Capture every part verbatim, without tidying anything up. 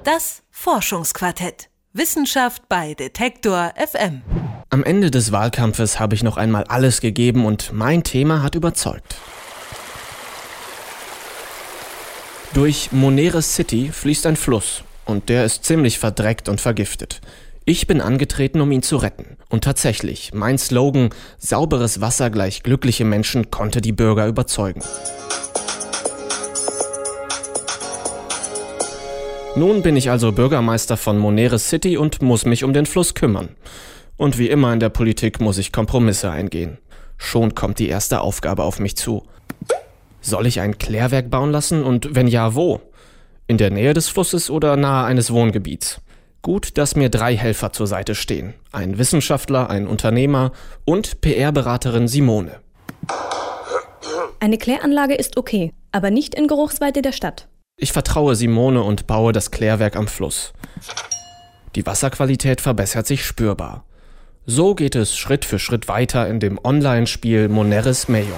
Das Forschungsquartett. Wissenschaft bei Detektor F M. Am Ende des Wahlkampfes habe ich noch einmal alles gegeben und mein Thema hat überzeugt. Durch Monere City fließt ein Fluss und der ist ziemlich verdreckt und vergiftet. Ich bin angetreten, um ihn zu retten. Und tatsächlich, mein Slogan »Sauberes Wasser gleich glückliche Menschen« konnte die Bürger überzeugen. Nun bin ich also Bürgermeister von Monere City und muss mich um den Fluss kümmern. Und wie immer in der Politik muss ich Kompromisse eingehen. Schon kommt die erste Aufgabe auf mich zu. Soll ich ein Klärwerk bauen lassen und wenn ja, wo? In der Nähe des Flusses oder nahe eines Wohngebiets? Gut, dass mir drei Helfer zur Seite stehen. Ein Wissenschaftler, ein Unternehmer und P R-Beraterin Simone. Eine Kläranlage ist okay, aber nicht in Geruchsweite der Stadt. Ich vertraue Simone und baue das Klärwerk am Fluss. Die Wasserqualität verbessert sich spürbar. So geht es Schritt für Schritt weiter in dem Online-Spiel Moneres Mayor.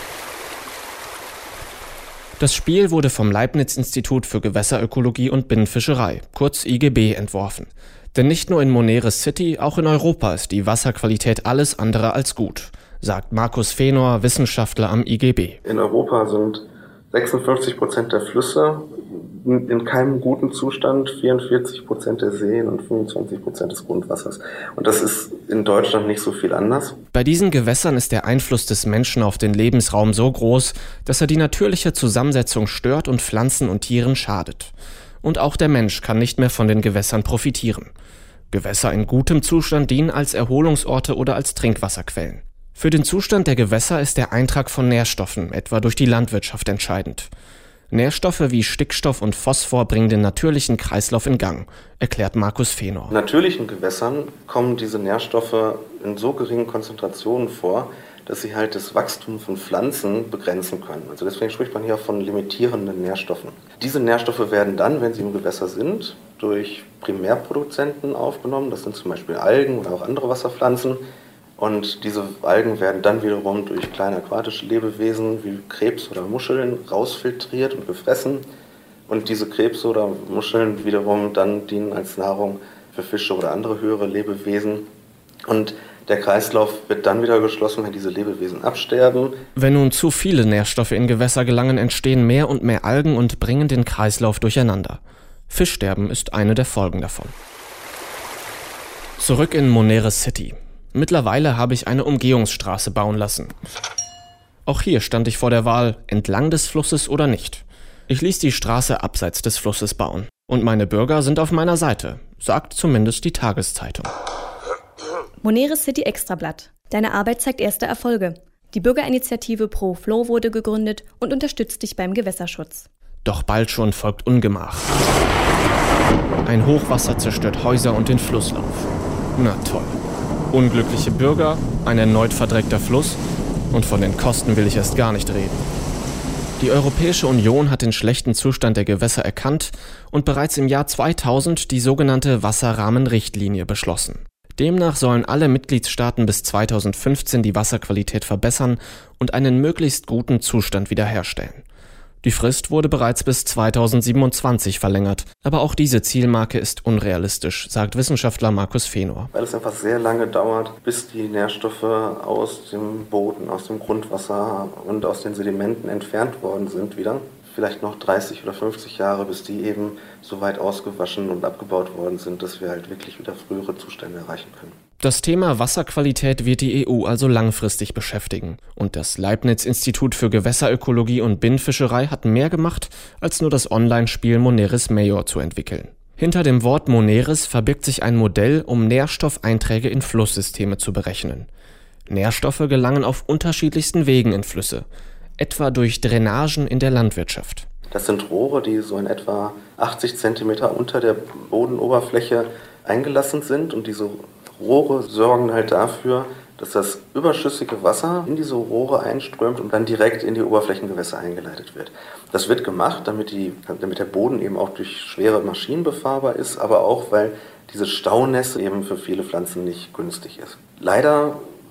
Das Spiel wurde vom Leibniz-Institut für Gewässerökologie und Binnenfischerei, kurz I G B, entworfen. Denn nicht nur in Monere City, auch in Europa ist die Wasserqualität alles andere als gut, sagt Markus Fenor, Wissenschaftler am I G B. In Europa sind sechsundfünfzig Prozent der Flüsse in keinem guten Zustand, vierundvierzig Prozent der Seen und fünfundzwanzig Prozent des Grundwassers. Und das ist in Deutschland nicht so viel anders. Bei diesen Gewässern ist der Einfluss des Menschen auf den Lebensraum so groß, dass er die natürliche Zusammensetzung stört und Pflanzen und Tieren schadet. Und auch der Mensch kann nicht mehr von den Gewässern profitieren. Gewässer in gutem Zustand dienen als Erholungsorte oder als Trinkwasserquellen. Für den Zustand der Gewässer ist der Eintrag von Nährstoffen, etwa durch die Landwirtschaft, entscheidend. Nährstoffe wie Stickstoff und Phosphor bringen den natürlichen Kreislauf in Gang, erklärt Markus Fenor. In natürlichen Gewässern kommen diese Nährstoffe in so geringen Konzentrationen vor, dass sie halt das Wachstum von Pflanzen begrenzen können. Also deswegen spricht man hier auch von limitierenden Nährstoffen. Diese Nährstoffe werden dann, wenn sie im Gewässer sind, durch Primärproduzenten aufgenommen. Das sind zum Beispiel Algen oder auch andere Wasserpflanzen. Und diese Algen werden dann wiederum durch kleine aquatische Lebewesen wie Krebs oder Muscheln rausfiltriert und gefressen. Und diese Krebse oder Muscheln wiederum dann dienen als Nahrung für Fische oder andere höhere Lebewesen. Und der Kreislauf wird dann wieder geschlossen, wenn diese Lebewesen absterben. Wenn nun zu viele Nährstoffe in Gewässer gelangen, entstehen mehr und mehr Algen und bringen den Kreislauf durcheinander. Fischsterben ist eine der Folgen davon. Zurück in Monere City. Mittlerweile habe ich eine Umgehungsstraße bauen lassen. Auch hier stand ich vor der Wahl, entlang des Flusses oder nicht. Ich ließ die Straße abseits des Flusses bauen. Und meine Bürger sind auf meiner Seite, sagt zumindest die Tageszeitung. Monere City Extrablatt. Deine Arbeit zeigt erste Erfolge. Die Bürgerinitiative Pro Flow wurde gegründet und unterstützt dich beim Gewässerschutz. Doch bald schon folgt Ungemach. Ein Hochwasser zerstört Häuser und den Flusslauf. Na toll. Unglückliche Bürger, ein erneut verdreckter Fluss und von den Kosten will ich erst gar nicht reden. Die Europäische Union hat den schlechten Zustand der Gewässer erkannt und bereits im Jahr zweitausend die sogenannte Wasserrahmenrichtlinie beschlossen. Demnach sollen alle Mitgliedstaaten bis zweitausendfünfzehn die Wasserqualität verbessern und einen möglichst guten Zustand wiederherstellen. Die Frist wurde bereits bis zweitausendsiebenundzwanzig verlängert, aber auch diese Zielmarke ist unrealistisch, sagt Wissenschaftler Markus Fenor. Weil es einfach sehr lange dauert, bis die Nährstoffe aus dem Boden, aus dem Grundwasser und aus den Sedimenten entfernt worden sind wieder. Vielleicht noch dreißig oder fünfzig Jahre, bis die eben so weit ausgewaschen und abgebaut worden sind, dass wir halt wirklich wieder frühere Zustände erreichen können. Das Thema Wasserqualität wird die E U also langfristig beschäftigen. Und das Leibniz-Institut für Gewässerökologie und Binnenfischerei hat mehr gemacht, als nur das Online-Spiel Moneres Mayor zu entwickeln. Hinter dem Wort Moneres verbirgt sich ein Modell, um Nährstoffeinträge in Flusssysteme zu berechnen. Nährstoffe gelangen auf unterschiedlichsten Wegen in Flüsse, etwa durch Drainagen in der Landwirtschaft. Das sind Rohre, die so in etwa achtzig Zentimeter unter der Bodenoberfläche eingelassen sind und diese Rohre sorgen halt dafür, dass das überschüssige Wasser in diese Rohre einströmt und dann direkt in die Oberflächengewässer eingeleitet wird. Das wird gemacht, damit, die, damit der Boden eben auch durch schwere Maschinen befahrbar ist, aber auch, weil diese Staunässe eben für viele Pflanzen nicht günstig ist. Leider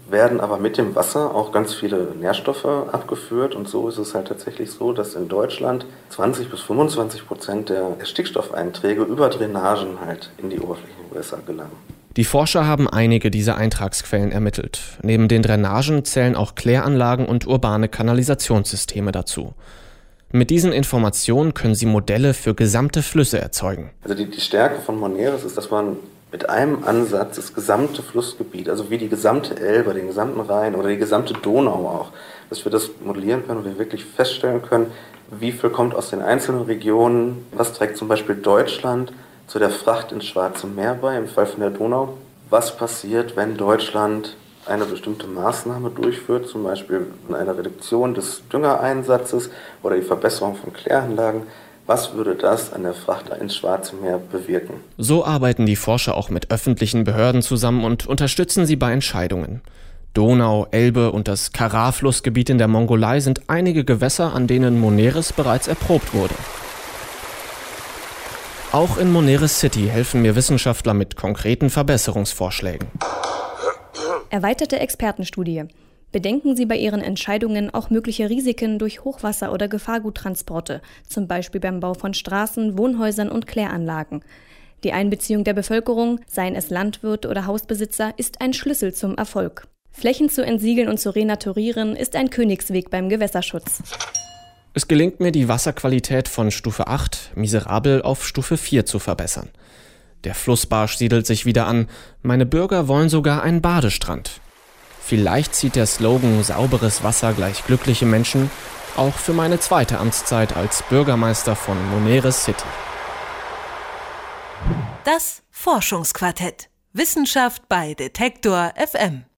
werden aber mit dem Wasser auch ganz viele Nährstoffe abgeführt. Und so ist es halt tatsächlich so, dass in Deutschland zwanzig bis fünfundzwanzig Prozent der Stickstoffeinträge über Drainagen halt in die Oberflächengewässer gelangen. Die Forscher haben einige dieser Eintragsquellen ermittelt. Neben den Drainagen zählen auch Kläranlagen und urbane Kanalisationssysteme dazu. Mit diesen Informationen können sie Modelle für gesamte Flüsse erzeugen. Also die, die Stärke von Moneris ist, dass man mit einem Ansatz das gesamte Flussgebiet, also wie die gesamte Elbe, den gesamten Rhein oder die gesamte Donau auch, dass wir das modellieren können und wir wirklich feststellen können, wie viel kommt aus den einzelnen Regionen, was trägt zum Beispiel Deutschland zu der Fracht ins Schwarze Meer bei, im Fall von der Donau. Was passiert, wenn Deutschland eine bestimmte Maßnahme durchführt, zum Beispiel eine Reduktion des Düngereinsatzes oder die Verbesserung von Kläranlagen? Was würde das an der Fracht ins Schwarze Meer bewirken? So arbeiten die Forscher auch mit öffentlichen Behörden zusammen und unterstützen sie bei Entscheidungen. Donau, Elbe und das Karrar-Flussgebiet in der Mongolei sind einige Gewässer, an denen Moneris bereits erprobt wurde. Auch in Moneris City helfen mir Wissenschaftler mit konkreten Verbesserungsvorschlägen. Erweiterte Expertenstudie. Bedenken Sie bei Ihren Entscheidungen auch mögliche Risiken durch Hochwasser- oder Gefahrguttransporte, zum Beispiel beim Bau von Straßen, Wohnhäusern und Kläranlagen. Die Einbeziehung der Bevölkerung, seien es Landwirt oder Hausbesitzer, ist ein Schlüssel zum Erfolg. Flächen zu entsiegeln und zu renaturieren ist ein Königsweg beim Gewässerschutz. Es gelingt mir, die Wasserqualität von Stufe acht, miserabel, auf Stufe vier zu verbessern. Der Flussbarsch siedelt sich wieder an. Meine Bürger wollen sogar einen Badestrand. Vielleicht zieht der Slogan »Sauberes Wasser gleich glückliche Menschen« auch für meine zweite Amtszeit als Bürgermeister von Moneris City. Das Forschungsquartett. Wissenschaft bei Detektor F M.